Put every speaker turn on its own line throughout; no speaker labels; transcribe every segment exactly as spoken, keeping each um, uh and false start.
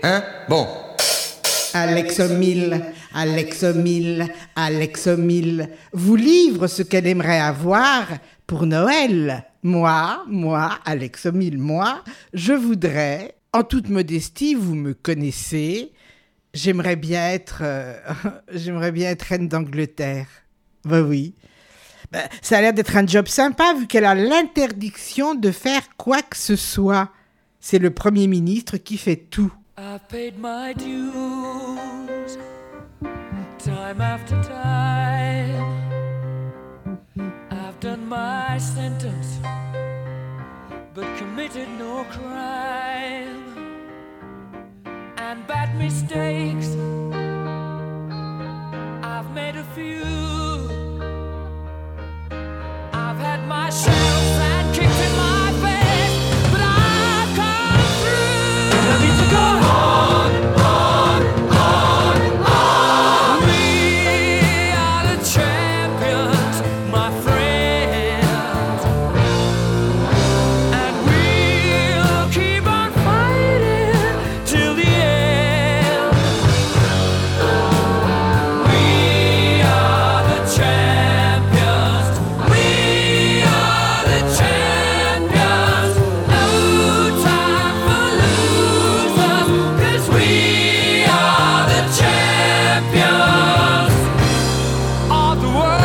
hein? Bon.
Alexomile, Alexomile, Alexomile vous livre ce qu'elle aimerait avoir pour Noël. Moi, moi, Alexomile, moi, je voudrais, en toute modestie, vous me connaissez, j'aimerais bien être, euh, j'aimerais bien être reine d'Angleterre. Ben oui. Ben, ça a l'air d'être un job sympa vu qu'elle a l'interdiction de faire quoi que ce soit. C'est le Premier ministre qui fait tout.
I've paid my dues, time after time. I've done my sentence, but committed no crime. And bad mistakes, I've made a few. I've had my shells and kicked in my face, but I've come through. I need to go on, on, on, on. We are the champions, my friends, and we'll keep on fighting till the end. We are the champions. We are the champions. No time for losers, 'cause we are the champions of the world.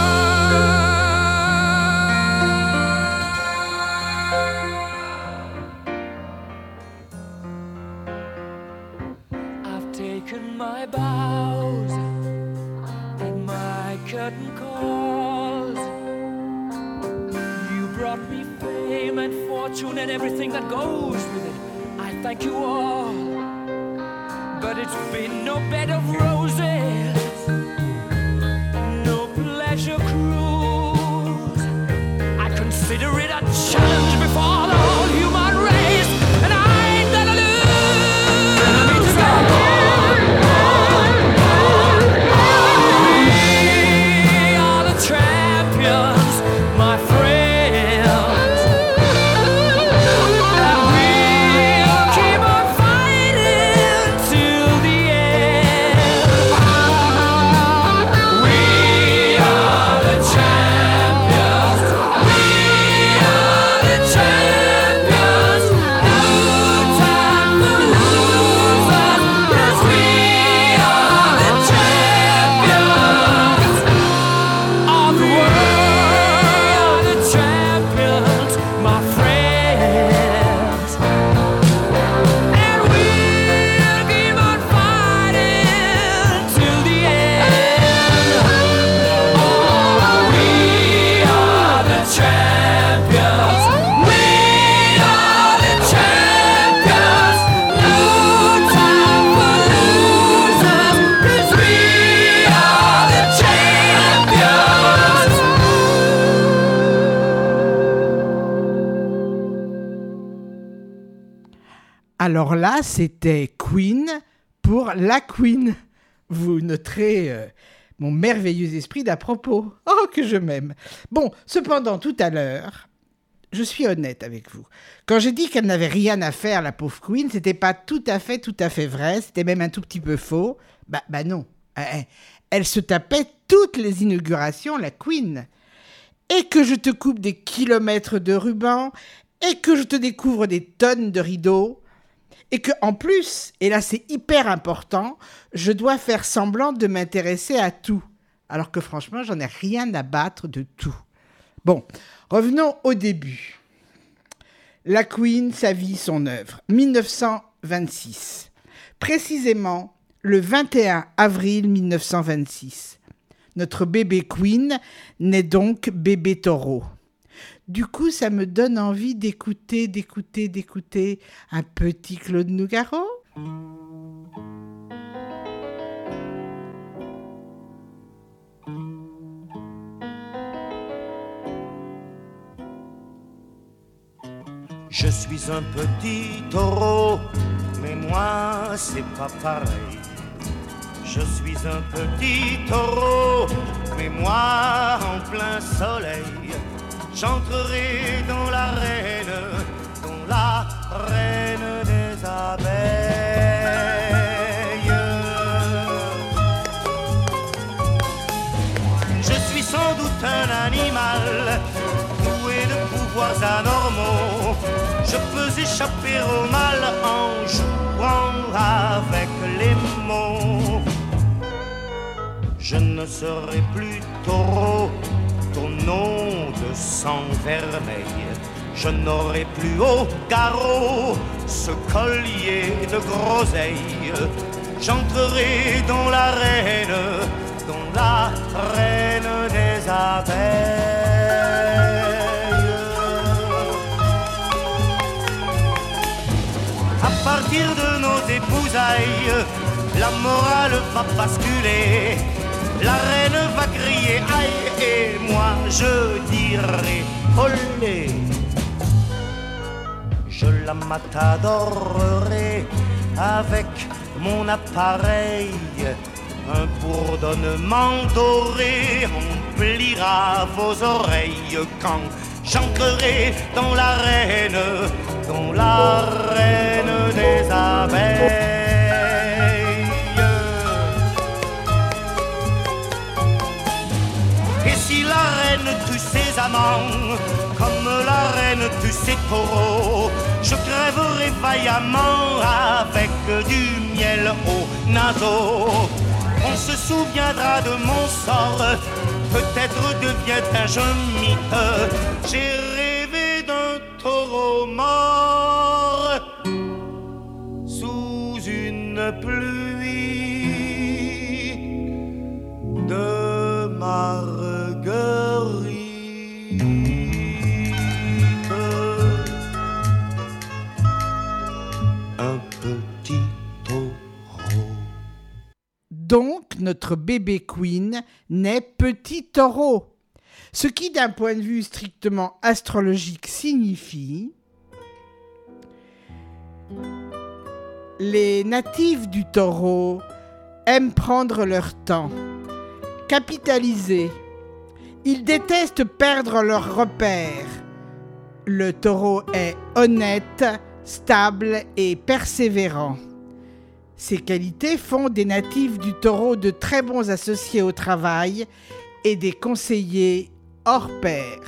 I've taken my bows and my curtain calls. You brought me fame and fortune and everything that goes with it. I thank you all, but it's been no bed of roses, no pleasure cruise. I consider it a challenge before the whole human race, and I ain't gonna lose. I need to go on, on, on, on. We are the champions, my friends, and we'll keep on fighting till the end. We are the champions. We are the champions. No time for losers, 'cause we are the champions of the world. The champions, my friends, and we'll keep on fighting till the end. Oh, we are the champions. We are the champions. No time for losers, 'cause we are the champions.
Alors là, c'était Queen pour la Queen. Vous noterez euh, mon merveilleux esprit d'à propos. Oh, que je m'aime. Bon, cependant, tout à l'heure, je suis honnête avec vous. Quand j'ai dit qu'elle n'avait rien à faire, la pauvre Queen, c'était pas tout à fait, tout à fait vrai. C'était même un tout petit peu faux. Bah, bah non. Euh, Elle se tapait toutes les inaugurations, la Queen. Et que je te coupe des kilomètres de ruban, et que je te découvre des tonnes de rideaux, et que en plus, et là c'est hyper important, je dois faire semblant de m'intéresser à tout, alors que franchement, j'en ai rien à battre de tout. Bon, revenons au début. La Queen, sa vie, son œuvre. dix-neuf cent vingt-six. Précisément, le vingt et un avril mille neuf cent vingt-six. Notre bébé Queen naît donc bébé taureau. Du coup, ça me donne envie d'écouter, d'écouter, d'écouter un petit Claude Nougaro.
Je suis un petit taureau, mais moi c'est pas pareil. Je suis un petit taureau, mais moi en plein soleil, j'entrerai dans l'arène, dans la reine des abeilles. anormaux. Je peux échapper au mal en jouant avec les mots. Je ne serai plus taureau, ton nom de sang vermeil. Je n'aurai plus au garrot ce collier de groseille. J'entrerai dans l'arène, dans la reine des abeilles. À partir de nos épousailles, la morale va basculer. La reine va crier aïe et moi je dirai olé. Je la matadorerai avec mon appareil. Un bourdonnement doré emplira vos oreilles quand j'entrerai dans l'arène, dans l'arène des abeilles. Et si la reine tue ses amants, comme la reine tue ses taureaux, je crèverai vaillamment avec du miel aux naseaux. On se souviendra de mon sort, peut-être deviens-je un mythe. J'ai rêvé d'un taureau mort sous une pluie de marguerite. Un petit taureau.
Donc, notre bébé Queen naît petit taureau. Ce qui, d'un point de vue strictement astrologique, signifie les natifs du taureau aiment prendre leur temps, capitaliser. Ils détestent perdre leurs repères. Le taureau est honnête, stable et persévérant. Ces qualités font des natifs du taureau de très bons associés au travail et des conseillers hors pair.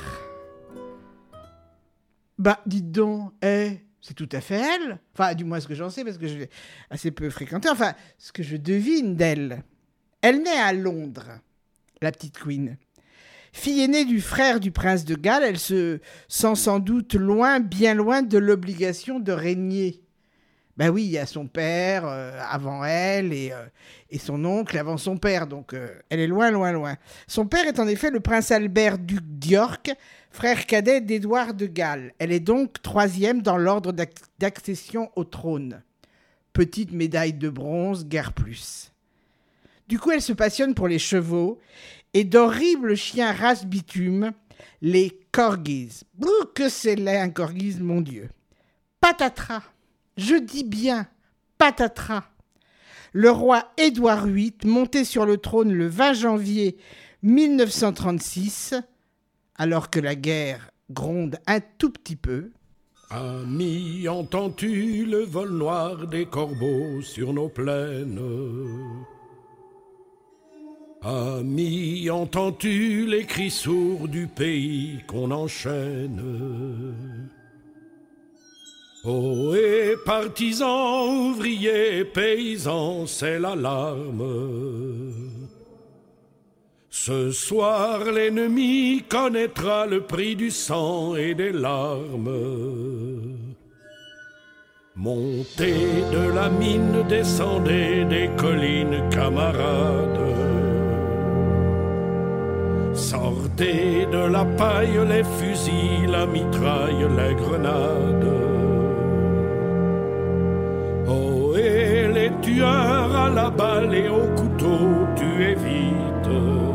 Bah, dites donc, eh, c'est tout à fait elle. Enfin, du moins ce que j'en sais, parce que je l'ai assez peu fréquentée. Enfin, ce que je devine d'elle. Elle naît à Londres, la petite Queen. Fille aînée du frère du prince de Galles, elle se sent sans doute loin, bien loin de l'obligation de régner. Ben oui, il y a son père euh, avant elle et, euh, et son oncle avant son père, donc euh, elle est loin, loin, loin. Son père est en effet le prince Albert, duc d'York, frère cadet d'Édouard de Galles. Elle est donc troisième dans l'ordre d'ac- d'accession au trône. Petite médaille de bronze, guère plus. Du coup, elle se passionne pour les chevaux et d'horribles chiens race bitume, les corgis. Bouh, que c'est laid un corgis, mon Dieu. Patatras. Je dis bien patatras. Le roi Édouard huit, monté sur le trône le vingt janvier mille neuf cent trente-six, alors que la guerre gronde un tout petit peu.
Ami, entends-tu le vol noir des corbeaux sur nos plaines? Ami, entends-tu les cris sourds du pays qu'on enchaîne? Oh, et partisans, ouvriers, paysans, c'est l'alarme. Ce soir, l'ennemi connaîtra le prix du sang et des larmes. Montez de la mine, descendez des collines, camarades. Sortez de la paille, les fusils, la mitraille, les grenades. Oh, et les tueurs à la balle et au couteau, tuez vite.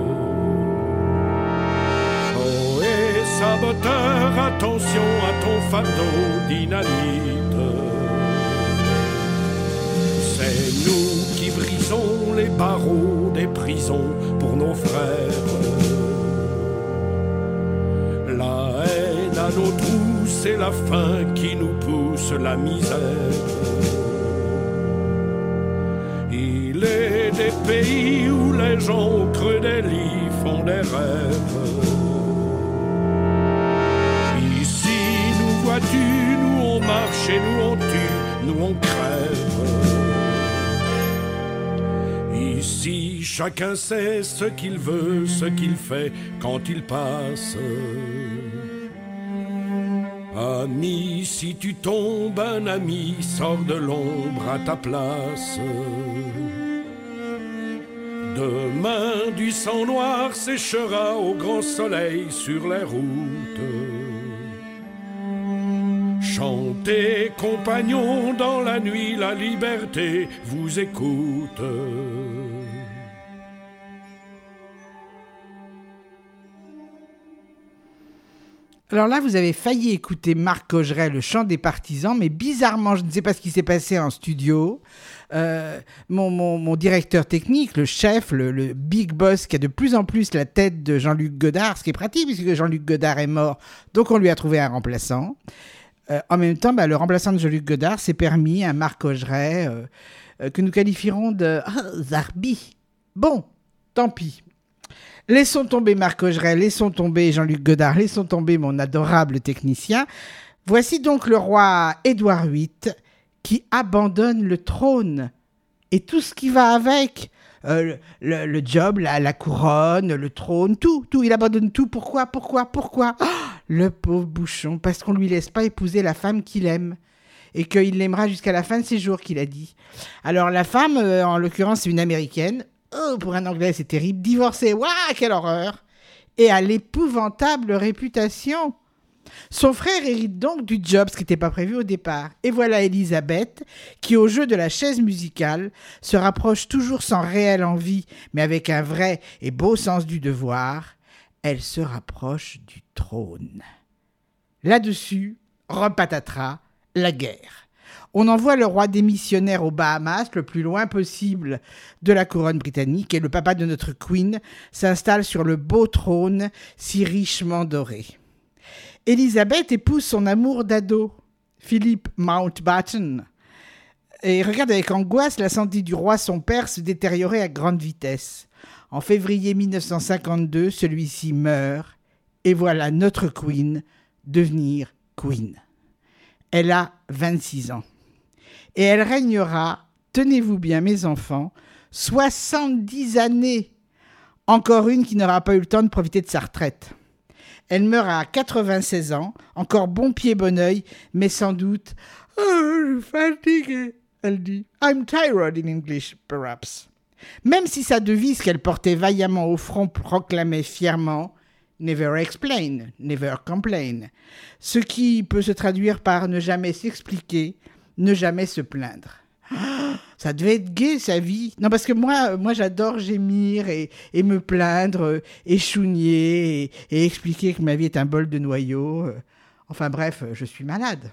Oh, et saboteur, attention à ton fardeau dynamite. C'est nous qui brisons les barreaux des prisons pour nos frères. La haine à nos trous, c'est la faim qui nous pousse la misère. Il est des pays où les gens au creux des lits font des rêves. Ici, battu, nous on marche et nous on tue, nous on crève. Ici, chacun sait ce qu'il veut, ce qu'il fait quand il passe. Ami, si tu tombes, un ami sort de l'ombre à ta place. Demain, du sang noir séchera au grand soleil sur les routes. Chantez, compagnons, dans la nuit, la liberté vous écoute.
Alors là, vous avez failli écouter Marc Augeret, le chant des partisans, mais bizarrement, je ne sais pas ce qui s'est passé en studio. Euh, mon, mon, mon directeur technique, le chef, le, le big boss qui a de plus en plus la tête de Jean-Luc Godard, ce qui est pratique puisque Jean-Luc Godard est mort, donc on lui a trouvé un remplaçant. Euh, en même temps, bah, le remplaçant de Jean-Luc Godard s'est permis un Marc Augeret euh, euh, que nous qualifierons de oh, Zarbi. Bon, tant pis. Laissons tomber Marc Augeret, laissons tomber Jean-Luc Godard, laissons tomber mon adorable technicien. Voici donc le roi Édouard huit qui abandonne le trône et tout ce qui va avec. Euh, le, le job, la, la couronne, le trône, tout, tout. Il abandonne tout. Pourquoi, pourquoi, pourquoi oh, le pauvre bouchon, parce qu'on ne lui laisse pas épouser la femme qu'il aime. Et qu'il l'aimera jusqu'à la fin de ses jours, qu'il a dit. Alors la femme, euh, en l'occurrence, c'est une Américaine. Oh, pour un Anglais, c'est terrible. Divorcée, waouh, quelle horreur. Et à l'épouvantable réputation. Son frère hérite donc du job, ce qui n'était pas prévu au départ. Et voilà Elisabeth, qui au jeu de la chaise musicale, se rapproche toujours sans réelle envie, mais avec un vrai et beau sens du devoir. Elle se rapproche du trône. Là-dessus, repatatras, la guerre. On envoie le roi démissionnaire aux Bahamas, le plus loin possible de la couronne britannique, et le papa de notre Queen s'installe sur le beau trône si richement doré. Elisabeth épouse son amour d'ado, Philip Mountbatten, et regarde avec angoisse la santé du roi, son père, se détériorer à grande vitesse. En février dix-neuf cent cinquante-deux, celui-ci meurt, et voilà notre Queen devenir Queen. Elle a vingt-six ans. Et elle régnera, tenez-vous bien mes enfants, soixante-dix années. Encore une qui n'aura pas eu le temps de profiter de sa retraite. Elle meurt à quatre-vingt-seize ans, encore bon pied, bon oeil, mais sans doute « Oh, je suis fatiguée », elle dit. « I'm tired in English, perhaps ». Même si sa devise qu'elle portait vaillamment au front proclamait fièrement « Never explain, never complain », ce qui peut se traduire par ne jamais s'expliquer, ne jamais se plaindre. Ça devait être gai, sa vie. Non, parce que moi, moi j'adore gémir et, et me plaindre, et chougner, et, et expliquer que ma vie est un bol de noyaux. Enfin bref, je suis malade.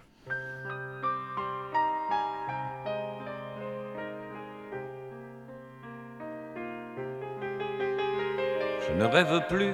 Je ne rêve plus,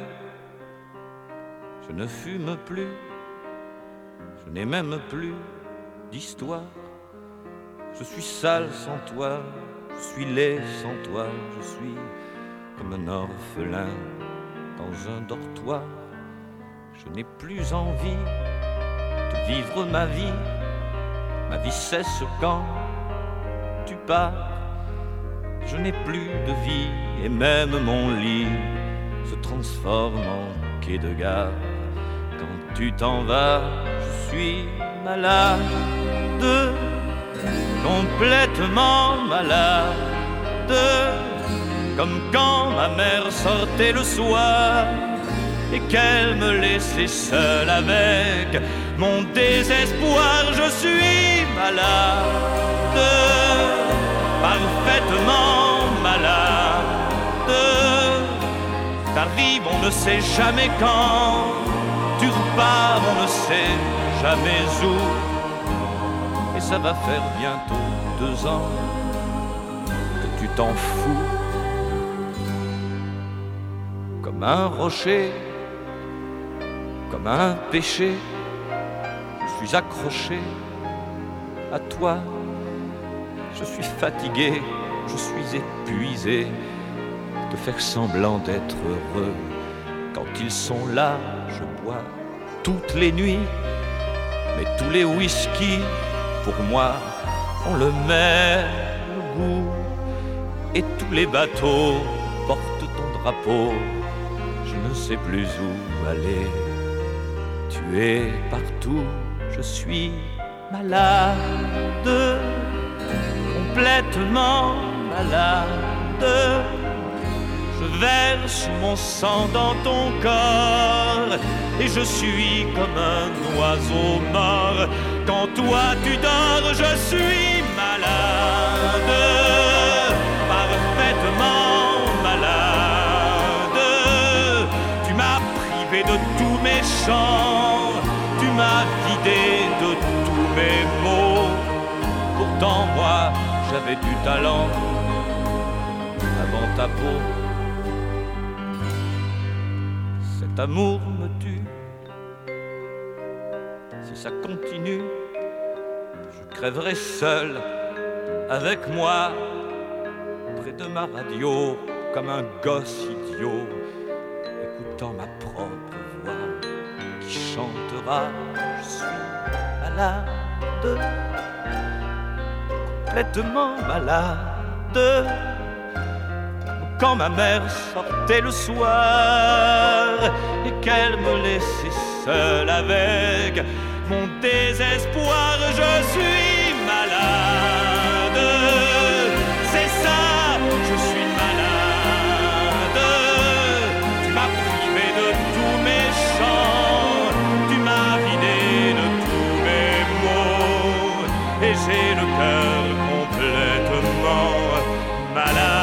je ne fume plus, je n'ai même plus d'histoire. Je suis sale sans toi, je suis laid sans toi, je suis comme un orphelin dans un dortoir. Je n'ai plus envie de vivre ma vie, ma vie cesse quand tu pars. Je n'ai plus de vie et même mon lit se transforme en quai de gare. Quand tu t'en vas, je suis malade, complètement malade, comme quand ma mère sortait le soir et qu'elle me laissait seule avec mon désespoir. Je suis malade, parfaitement malade. T'arrives, on ne sait jamais quand, tu repars, on ne sait jamais où. Et ça va faire bientôt deux ans que tu t'en fous. Comme un rocher, comme un péché, je suis accroché à toi. Je suis fatigué, je suis épuisé de faire semblant d'être heureux. Quand ils sont là, je bois toutes les nuits, Mais tous les whisky, pour moi, ont le même goût. Et tous les bateaux portent ton drapeau. Je ne sais plus où aller. Tu es partout, je suis malade, complètement malade. Je verse mon sang dans ton corps et je suis comme un oiseau mort. Quand toi tu dors, je suis malade, parfaitement malade. Tu m'as privé de tous mes chants, tu m'as vidé de tous mes mots. Pourtant moi, j'avais du talent avant ta peau. Cet amour me tue. Si ça continue, je crèverai seul avec moi près de ma radio comme un gosse idiot, écoutant ma propre voix qui chantera. Je suis malade, complètement malade. Quand ma mère sortait le soir et qu'elle me laissait seule avec mon désespoir, je suis malade. C'est ça, je suis malade. Tu m'as privé de tous mes chants, tu m'as vidé de tous mes mots, et j'ai le cœur complètement malade.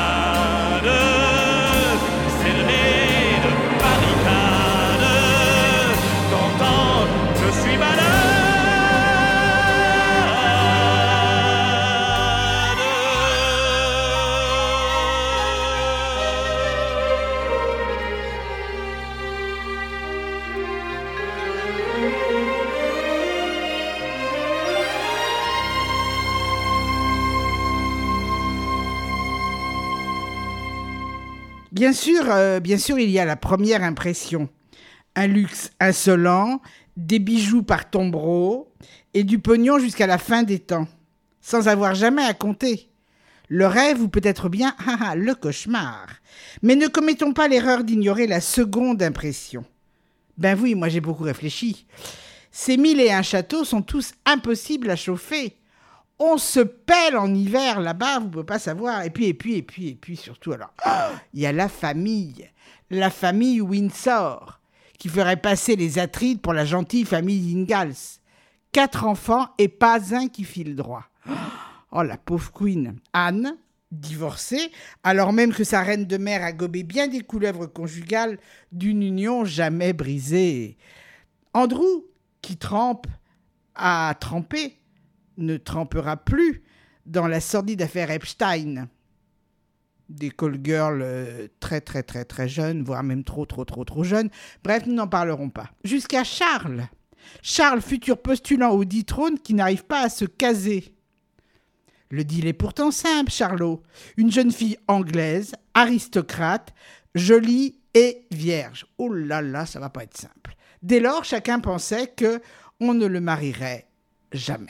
Bien sûr, euh, bien sûr, il y a la première impression. Un luxe insolent, des bijoux par tombereau et du pognon jusqu'à la fin des temps, sans avoir jamais à compter. Le rêve ou peut-être bien ah, le cauchemar. Mais ne commettons pas l'erreur d'ignorer la seconde impression. Ben oui, moi j'ai beaucoup réfléchi. Ces mille et un châteaux sont tous impossibles à chauffer. On se pèle en hiver là-bas, vous ne pouvez pas savoir. Et puis, et puis, et puis, et puis, surtout, alors, il y a la famille, la famille Windsor, qui ferait passer les Atrides pour la gentille famille Ingalls. Quatre enfants et pas un qui file droit. Oh, la pauvre Queen. Anne, divorcée, alors même que sa reine de mer a gobé bien des couleuvres conjugales d'une union jamais brisée. Andrew, qui trempe, a trempé, ne trempera plus dans la sordide affaire Epstein. Des call girls euh, très très très très jeunes, voire même trop trop trop trop jeunes. Bref, nous n'en parlerons pas. Jusqu'à Charles. Charles, futur postulant au dit trône qui n'arrive pas à se caser. Le deal est pourtant simple, Charlot. Une jeune fille anglaise, aristocrate, jolie et vierge. Oh là là, ça va pas être simple. Dès lors, chacun pensait que on ne le marierait jamais.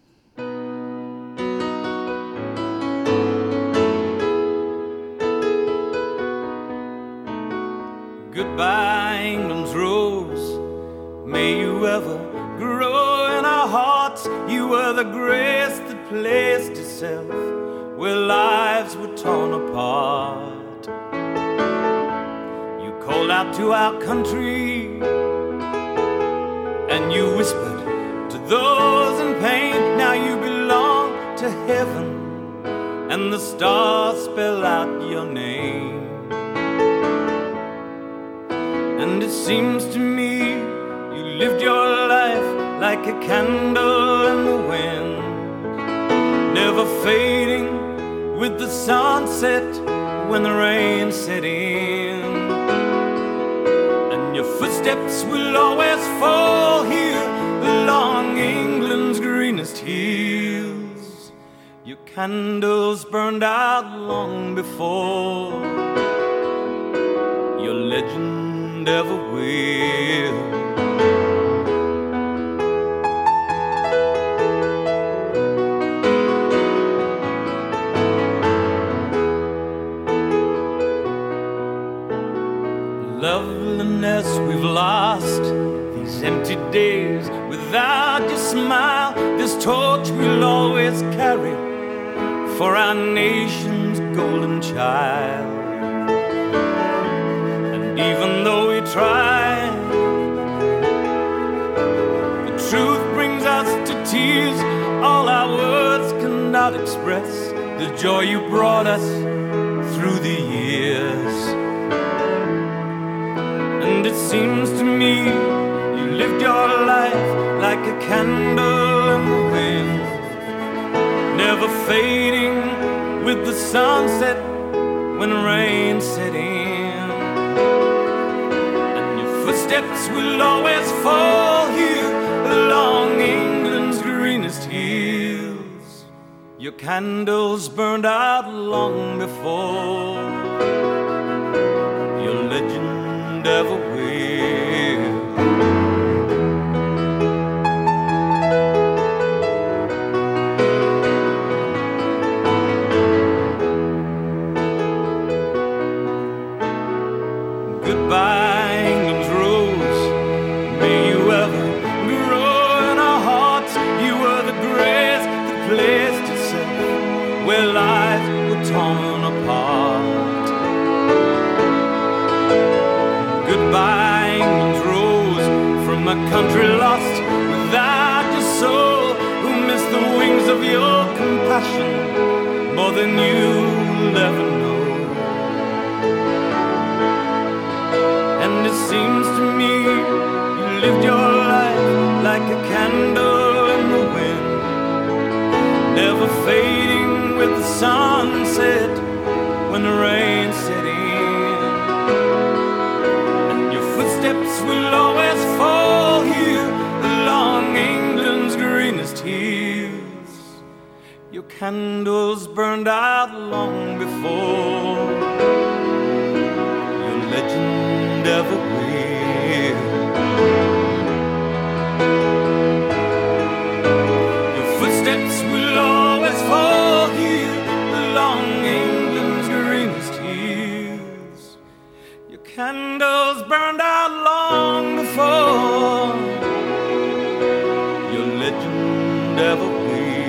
Goodbye, England's rose. May you ever grow in our hearts. You were the grace that placed itself where lives were torn apart. You called out to our country and you whispered to those in pain. Now you belong to heaven and the stars spell out your name. And it seems to me you lived your life like a candle in the wind, never fading with the sunset when the rain set in. And your footsteps will always fall here along England's greenest hills. Your candles burned out long before your legend ever will. loveliness we've lost, these empty days without your smile, this torch we'll always carry for our nation's golden child. And even though we try, the truth brings us to tears. All our words cannot express the joy you brought us through the years. And it seems to me you lived your life like a candle in the wind, never fading with the sunset when rain set in. And your footsteps will always fall here along England's greenest hills. Your candles burned out long before your legend ever will. Goodbye, England's rose. May you ever grow in our hearts. You were the grace that placed itself where lives were torn apart. Goodbye, England's rose, from a country lost without your soul, who missed the wings of your compassion more than you'll ever know. And it seems to me you lived your life like a candle in the wind, never fading with the sunset when the rain set in. And your footsteps will always fall here along England's greenest hills. Your candles burned out long before your legend ever will. Your footsteps will always fall here along England's greenest hills. Your candles burned out long before your legend ever will.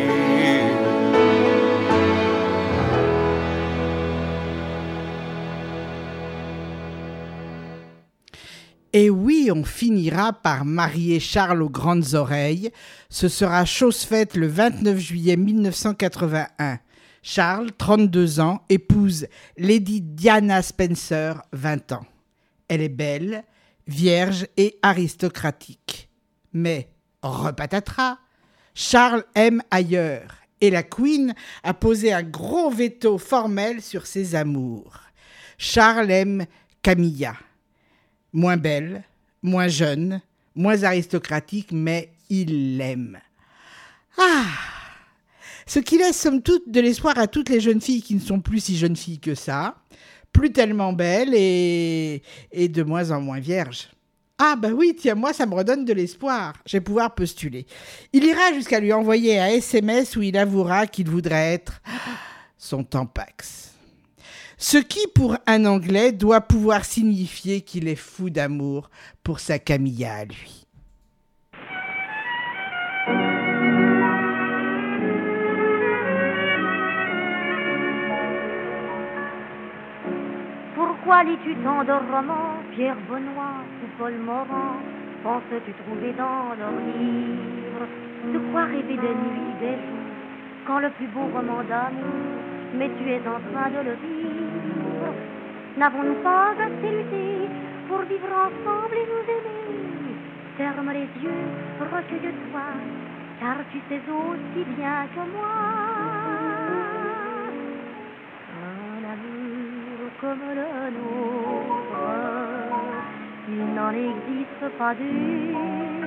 Et oui, on finira par marier Charles aux grandes oreilles. Ce sera chose faite le vingt-neuf juillet mille neuf cent quatre-vingt-un. Charles, trente-deux ans, épouse Lady Diana Spencer, vingt ans. Elle est belle, vierge et aristocratique. Mais, repatatras, Charles aime ailleurs et la Queen a posé un gros veto formel sur ses amours. Charles aime Camilla. Moins belle, moins jeune, moins aristocratique, mais il l'aime. Ah! Ce qui laisse somme toute de l'espoir à toutes les jeunes filles qui ne sont plus si jeunes filles que ça, plus tellement belles et, et de moins en moins vierges. Ah bah oui, tiens, moi ça me redonne de l'espoir, je vais pouvoir postuler. Il ira jusqu'à lui envoyer un S M S où il avouera qu'il voudrait être son Tampax. Ce qui, pour un Anglais, doit pouvoir signifier qu'il est fou d'amour pour sa Camilla à lui.
Pourquoi lis-tu tant de romans, Pierre Benoît ou Paul Morand? Penses-tu trouver dans leurs livres de quoi rêver des nuits, des jours, quand le plus beau roman d'amour, mais tu es en train de le vivre? N'avons-nous pas assez lutté pour vivre ensemble et nous aimer? Ferme les yeux, recueille-toi, car tu sais aussi bien que moi. Un amour comme le nôtre, il n'en existe pas deux.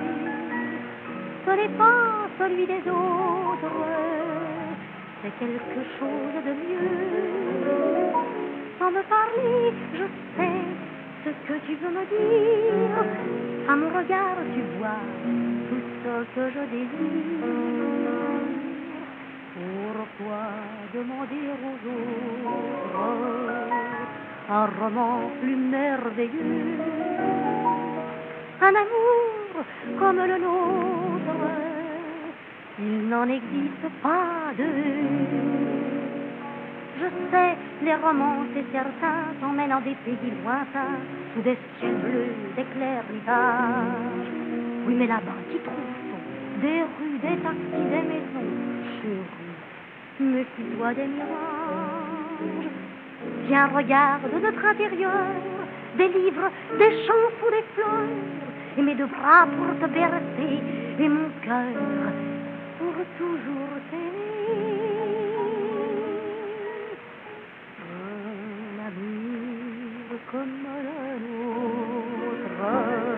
Ce n'est pas celui des autres, c'est quelque chose de mieux. Sans me parler, je sais ce que tu veux me dire. À mon regard, tu vois tout ce que je désire. Pourquoi demander aux autres un roman plus merveilleux, un amour comme le nôtre, il n'en existe pas deux. Je sais, les romans, c'est certain, t'emmènent dans des pays lointains, sous des ciels bleus, des clairs rivages. Oui, mais là-bas, qui trouve-t-on? Des rues, des taxis, des maisons, chérie, méfie-toi des mirages. Viens, regarde notre intérieur, des livres, des chansons, des fleurs, et mes deux bras pour te bercer, et mon cœur pour toujours t'aimer. Un amour comme le nôtre,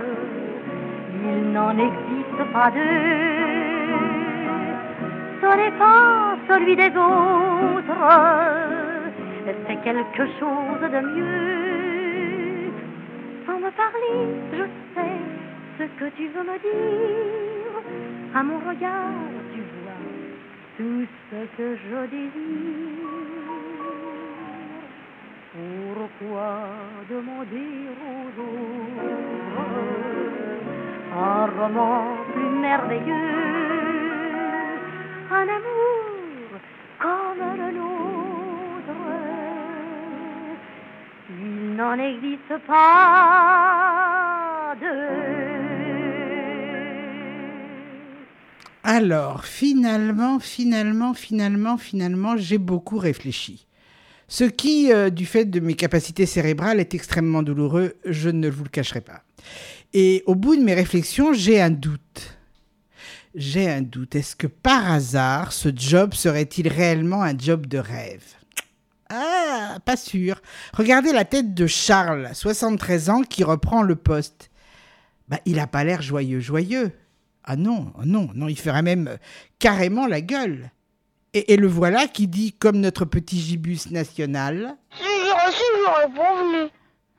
il n'en existe pas deux. Ce n'est pas celui des autres, c'est quelque chose de mieux. Sans me parler, je sais ce que tu veux me dire. À mon regard, tu vois tout ce que je désire. Pourquoi demander aux autres un roman plus merveilleux, un amour comme le nôtre? Il n'en existe pas deux.
Alors, finalement, finalement, finalement, finalement, j'ai beaucoup réfléchi. Ce qui, euh, du fait de mes capacités cérébrales, est extrêmement douloureux, je ne vous le cacherai pas. Et au bout de mes réflexions, j'ai un doute. J'ai un doute. Est-ce que par hasard, ce job serait-il réellement un job de rêve ? Ah, pas sûr. Regardez la tête de Charles, soixante-treize ans, qui reprend le poste. Bah, il n'a pas l'air joyeux, joyeux. Ah non, non, non, il ferait même euh, carrément la gueule. Et, et le voilà qui dit, comme notre petit gibus national...
Si j'ai reçu, j'aurais prévenu.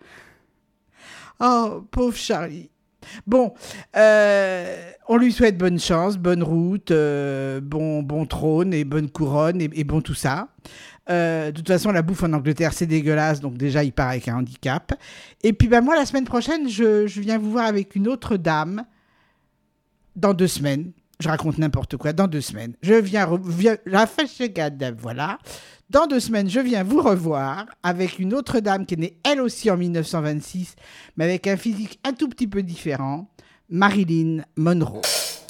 Oh, pauvre Charlie. Bon, euh, on lui souhaite bonne chance, bonne route, euh, bon, bon trône et bonne couronne et, et bon tout ça. Euh, de toute façon, la bouffe en Angleterre, c'est dégueulasse, donc déjà, il part avec un handicap. Et puis, bah, moi, la semaine prochaine, je, je viens vous voir avec une autre dame. Dans deux semaines, je raconte n'importe quoi, dans deux semaines, je viens, re- viens la fâche-gade, voilà. Dans deux semaines, je viens vous revoir avec une autre dame qui est née elle aussi en dix-neuf cent vingt-six, mais avec un physique un tout petit peu différent, Marilyn Monroe.